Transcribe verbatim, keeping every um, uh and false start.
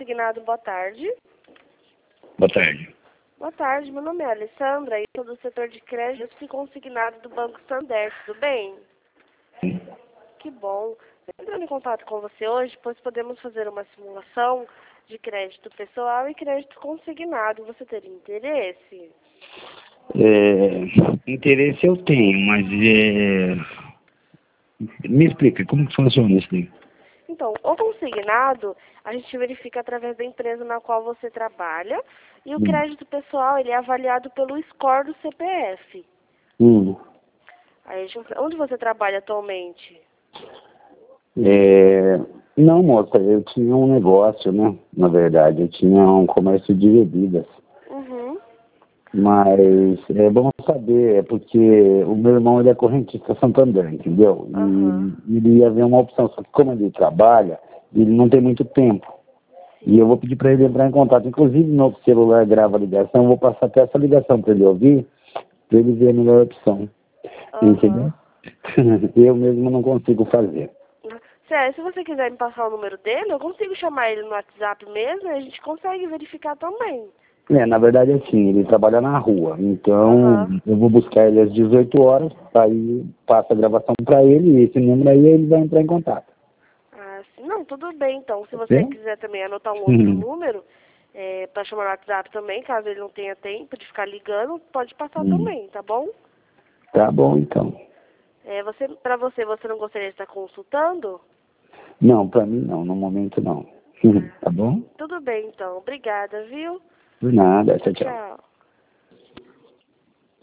Consignado, boa tarde. Boa tarde. Boa tarde, meu nome é Alessandra e sou do setor de crédito e consignado do Banco Santander, tudo bem? Sim. Que bom. Estou entrando em contato com você hoje, pois podemos fazer uma simulação de crédito pessoal e crédito consignado. Você teria interesse? É, interesse eu tenho, mas é... me explica, como que funciona isso daí? Então, o consignado, a gente verifica através da empresa na qual você trabalha, e o Hum. crédito pessoal, ele é avaliado pelo score do C P F. Hum. Aí, a gente- onde você trabalha atualmente? É... Não, moça, eu tinha um negócio, né? Na verdade, eu tinha um comércio de bebidas. Uhum. Mas é bom saber, é porque o meu irmão ele é correntista Santander, entendeu? Aham. E ele ia ver uma opção, só que como ele trabalha, ele não tem muito tempo. E eu vou pedir para ele entrar em contato. Inclusive, meu celular grava a ligação, eu vou passar até essa ligação para ele ouvir, para ele ver a melhor opção. Entendeu? Aham. Eu mesmo não consigo fazer. Sério, se você quiser me passar o número dele, eu consigo chamar ele no WhatsApp mesmo e a gente consegue verificar também. É, na verdade, assim, ele trabalha na rua. Então, Aham. eu vou buscar ele às dezoito horas, aí passo a gravação para ele, e esse número aí ele vai entrar em contato. Ah, sim. Não, tudo bem, então. Se você Certo? quiser também anotar um outro número, é, para chamar no WhatsApp também, caso ele não tenha tempo de ficar ligando, pode passar Hum. também, tá bom? Tá bom, então. É, você, para você, você não gostaria de estar consultando? Não, para mim não, no momento não. Tá bom? Tudo bem, então. Obrigada, viu? Por nada, Tchau, tchau, tchau. tchau.